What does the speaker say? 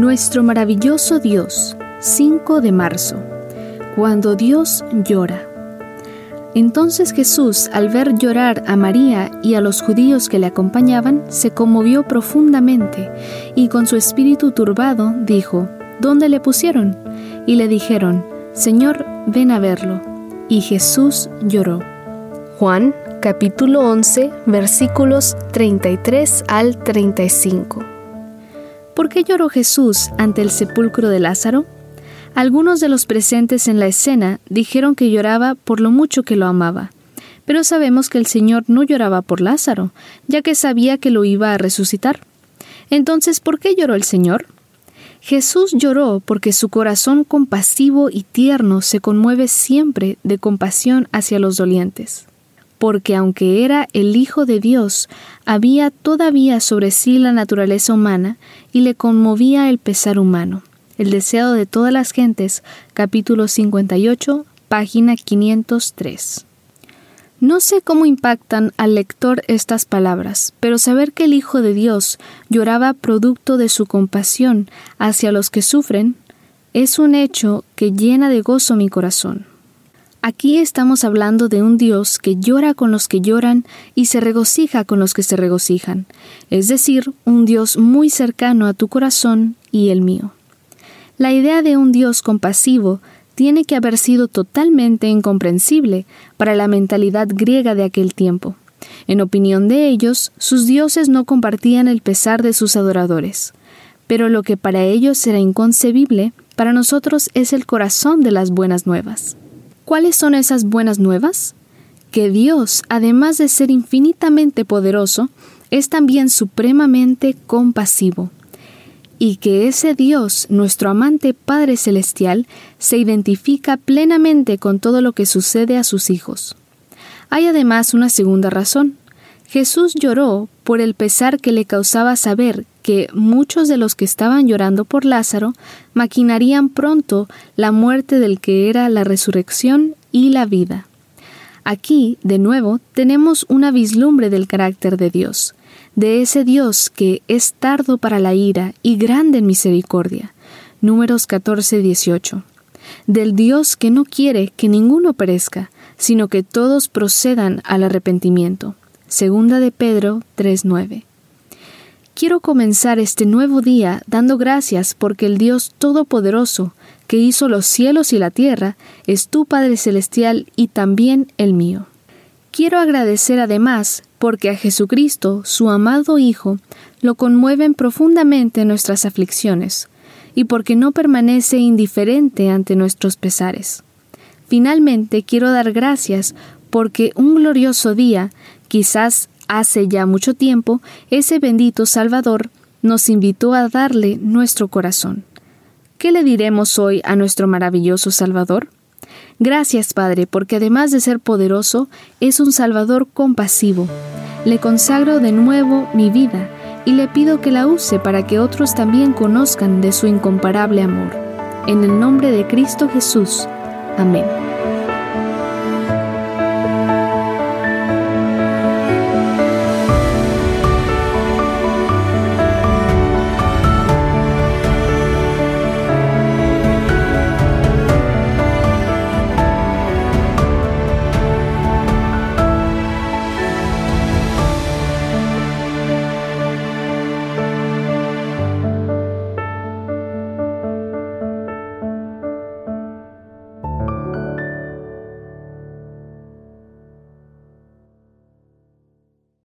Nuestro maravilloso Dios, 5 de marzo, cuando Dios llora. Entonces Jesús, al ver llorar a María y a los judíos que le acompañaban, se conmovió profundamente y con su espíritu turbado dijo: ¿Dónde le pusieron? Y le dijeron: Señor, ven a verlo. Y Jesús lloró. Juan, capítulo 11, versículos 33 al 35. ¿Por qué lloró Jesús ante el sepulcro de Lázaro? Algunos de los presentes en la escena dijeron que lloraba por lo mucho que lo amaba. Pero sabemos que el Señor no lloraba por Lázaro, ya que sabía que lo iba a resucitar. Entonces, ¿por qué lloró el Señor? Jesús lloró porque su corazón compasivo y tierno se conmueve siempre de compasión hacia los dolientes. Porque aunque era el Hijo de Dios, había todavía sobre sí la naturaleza humana y le conmovía el pesar humano. El deseo de todas las gentes, capítulo 58, página 503. No sé cómo impactan al lector estas palabras, pero saber que el Hijo de Dios lloraba producto de su compasión hacia los que sufren es un hecho que llena de gozo mi corazón. Aquí estamos hablando de un Dios que llora con los que lloran y se regocija con los que se regocijan, es decir, un Dios muy cercano a tu corazón y el mío. La idea de un Dios compasivo tiene que haber sido totalmente incomprensible para la mentalidad griega de aquel tiempo. En opinión de ellos, sus dioses no compartían el pesar de sus adoradores. Pero lo que para ellos era inconcebible, para nosotros es el corazón de las buenas nuevas. ¿Cuáles son esas buenas nuevas? Que Dios, además de ser infinitamente poderoso, es también supremamente compasivo. Y que ese Dios, nuestro amante Padre Celestial, se identifica plenamente con todo lo que sucede a sus hijos. Hay además una segunda razón. Jesús lloró por el pesar que le causaba saber que muchos de los que estaban llorando por Lázaro maquinarían pronto la muerte del que era la resurrección y la vida. Aquí, de nuevo, tenemos una vislumbre del carácter de Dios, de ese Dios que es tardo para la ira y grande en misericordia. Números 14, 18. Del Dios que no quiere que ninguno perezca, sino que todos procedan al arrepentimiento. Segunda de Pedro 3:9. Quiero comenzar este nuevo día dando gracias porque el Dios Todopoderoso, que hizo los cielos y la tierra, es tu Padre Celestial y también el mío. Quiero agradecer además porque a Jesucristo, su amado Hijo, lo conmueven profundamente nuestras aflicciones, y porque no permanece indiferente ante nuestros pesares. Finalmente quiero dar gracias porque un glorioso día, quizás hace ya mucho tiempo, ese bendito Salvador nos invitó a darle nuestro corazón. ¿Qué le diremos hoy a nuestro maravilloso Salvador? Gracias, Padre, porque además de ser poderoso, es un Salvador compasivo. Le consagro de nuevo mi vida y le pido que la use para que otros también conozcan de su incomparable amor. En el nombre de Cristo Jesús. Amén.